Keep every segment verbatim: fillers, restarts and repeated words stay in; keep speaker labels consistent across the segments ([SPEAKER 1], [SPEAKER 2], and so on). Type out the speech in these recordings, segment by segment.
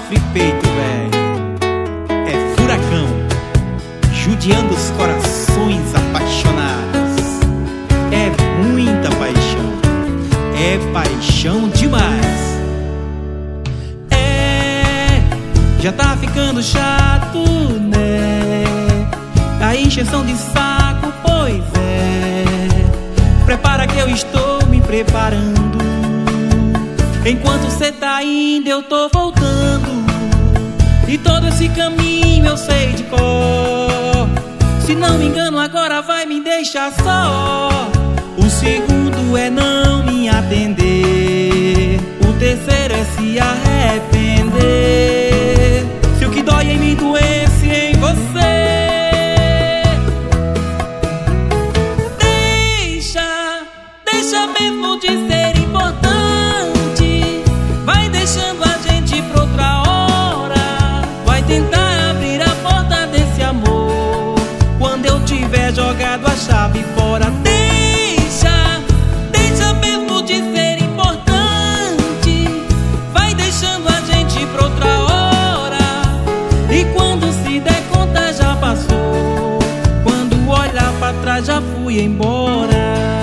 [SPEAKER 1] sofre peito, velho. É furacão, judiando os corações apaixonados. É muita paixão, é paixão demais. É, já tá ficando chato, né? A encheção de saco, pois é. Prepara que eu estou me preparando. Enquanto cê tá indo, eu tô voltando. E todo esse caminho eu sei de cor. Se não me engano, agora vai me deixar só. O segundo é não me atender. O terceiro é se arrepender. Se o que dói em mim doesse em você, deixa, deixa mesmo de ser importante. Vai deixando a gente pra outra hora. Vai tentar abrir a porta desse amor quando eu tiver jogado a chave fora. Deixa, deixa mesmo de ser importante. Vai deixando a gente pra outra hora. E quando se der conta já passou. Quando olhar pra trás já fui embora.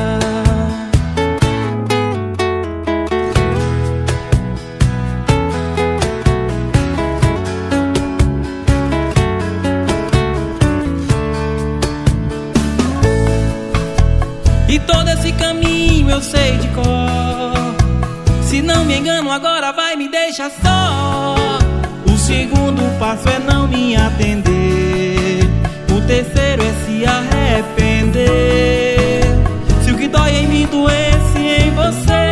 [SPEAKER 1] E todo esse caminho eu sei de cor. Se não me engano, agora vai me deixar só. O segundo passo é não me atender. O terceiro é se arrepender. Se o que dói em mim doesse em você,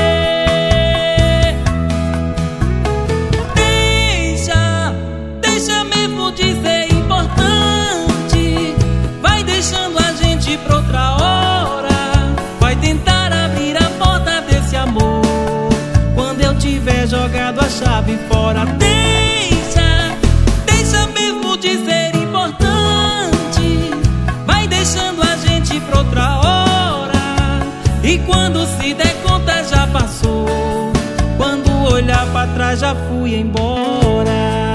[SPEAKER 1] deixa, deixa mesmo de ser importante. Vai deixando a gente pra outra hora. Vai tentar abrir a porta desse amor quando eu tiver jogado a chave fora. Deixa, deixa mesmo de ser importante. Vai deixando a gente pra outra hora. E quando se der conta já passou. Quando olhar pra trás já fui embora.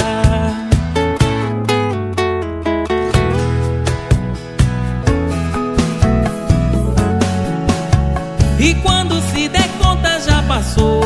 [SPEAKER 1] E quando se der conta já passou.